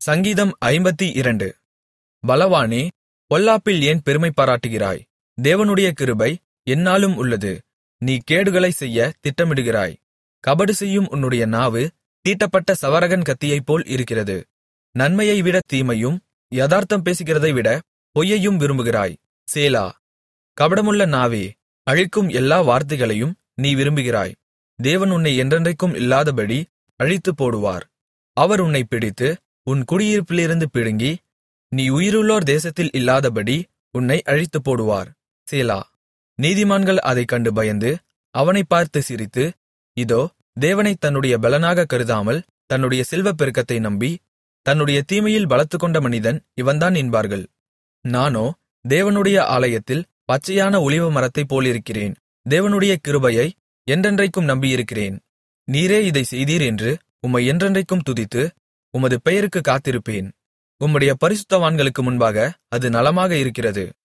சங்கீதம் 52. பலவானே, பொல்லாப்பில் ஏன் பெருமை பாராட்டுகிறாய்? தேவனுடைய கிருபை எந்நாளும் உள்ளது. நீ கேடுகளைச் செய்யத் திட்டமிடுகிறாய். கபடு செய்யும் உன்னுடைய நாவு தீட்டப்பட்ட சவரகன் கத்தியைப்போல் இருக்கிறது. நன்மையைவிட தீமையும் யதார்த்தம் பேசுகிறதைவிட பொய்யையும் விரும்புகிறாய். சேலா. கபடமுள்ள நாவே, அழிக்கும் எல்லா வார்த்தைகளையும் நீ விரும்புகிறாய். தேவன் உன்னை என்றென்றைக்கும் இல்லாதபடி அழித்துப் போடுவார். அவர் உன்னைப் பிடித்து உன் குடியிருப்பிலிருந்து பிடுங்கி, நீ உயிருள்ளோர் தேசத்தில் இல்லாதபடி உன்னை அழித்துப் போடுவார். சேலா. நீதிமான்கள் அதைக் கண்டு பயந்து அவனைப் பார்த்து சிரித்து, இதோ, தேவனைத் தன்னுடைய பெலனாகக் கருதாமல் தன்னுடைய செல்வப் பெருக்கத்தை நம்பி தன்னுடைய தீமையில் பலத்துக்கொண்ட மனிதன் இவன்தான் என்பார்கள். நானோ தேவனுடைய ஆலயத்தில் பச்சையான ஒலிவமரத்தைப் போலிருக்கிறேன். தேவனுடைய கிருபையை என்றென்றைக்கும் நம்பியிருக்கிறேன். நீரே இதைச் செய்தீர் என்று உம்மை என்றென்றைக்கும் துதித்து உமது பெயருக்குக் காத்திருப்பேன். உம்முடைய பரிசுத்தவான்களுக்கு முன்பாக அது நலமாக இருக்கிறது.